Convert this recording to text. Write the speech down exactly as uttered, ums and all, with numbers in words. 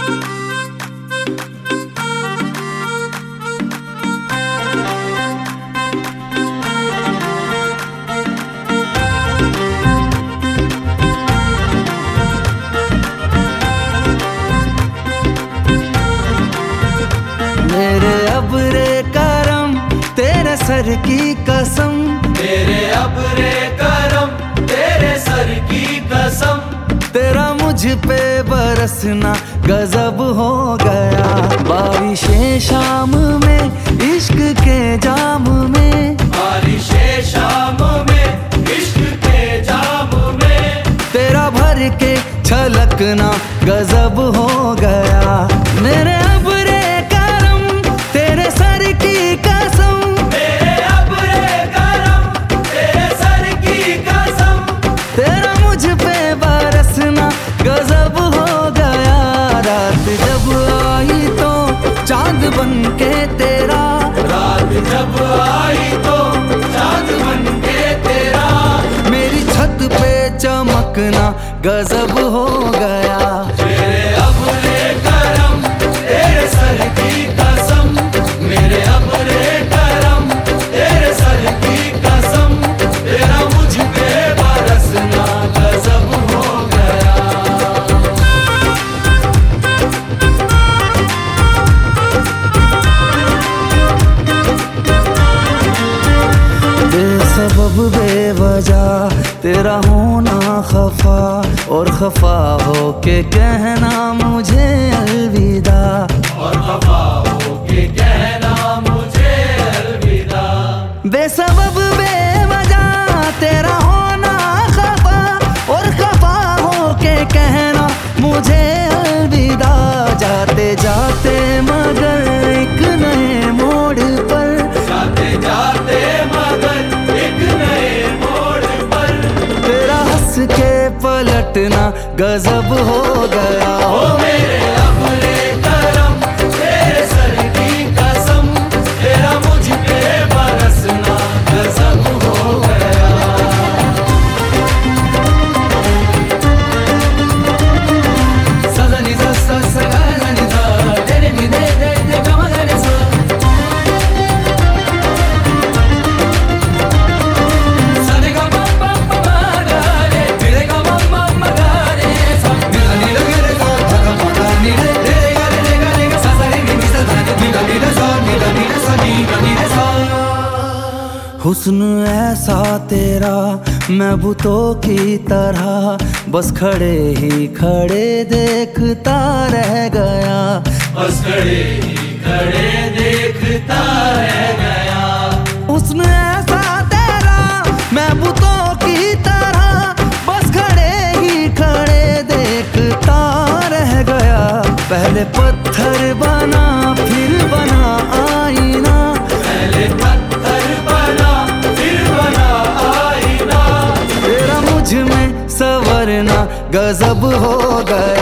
मेरे अबरे करम तेरे सर की कसम, तेरे अबरे करम तेरे सर की कसम, तेरा मुझ पे बरसना गजब हो गया। बारिशें शाम में इश्क के जाम में, बारिशें शाम में इश्क के जाम में, तेरा भर के छलकना गजब हो गया। मेरे अबरे करम तेरे सर की कसम, मेरे अबरे करम तेरे सर की कसम, तेरा मुझ पे बरसना गजब हो गया। रात जब आई तो चांद बन के तेरा, रात जब आई तो चांद बन के तेरा, मेरी छत पे चमकना गजब हो गया। मेरे अबरे करम तेरे सर की कसम, मेरे अबरे करम तेरे सर की कसम, तेरा मुझ पे बरसना गजब हो गया। बेसबब बेवजह तेरा होना खफा, और खफा हो के कहना मुझे अलविदा, और खफा हो के कहना मुझे अलविदा। बेसबब बेवजह तेरा होना खफा, और खफा हो के कहना मुझे अलविदा। जाते जाते मगर एक नए मोड़ पर, जाते जाते मगर एक नए मोड़ पर, तेरा हंस के पलटना गजब हो गया। ओ मेरे अबरे करम तेरे सर की कसम, तेरा मुझ पे बरसना गजब हो गया। सजनी सा सा सगानी सा तेरे नी दे दे दे गमगने सा, सने गा बम बम बम रे तेरे गा बम बम रे सा, नीला नीला रे सा जगा मगा नीले तेरे गा रे गा रे गा सा सा रे नी सा धा नीला नीला सा नीला नीला सा नीला नीला सा। हुस्न ऐसा तेरा मैं बुतों की तरह, बस खड़े ही खड़े देखता रह गया। बस खड़े ही खड़े देखता रह गया। हुस्न ऐसा तेरा मैं बुतों की तरह, बस खड़े ही खड़े देखता रह गया। पहले पत्थर बना फिर बना आईना, पहले पत्थर बना फिर बना आईना, तेरा मुझ में संवरना गजब हो गया।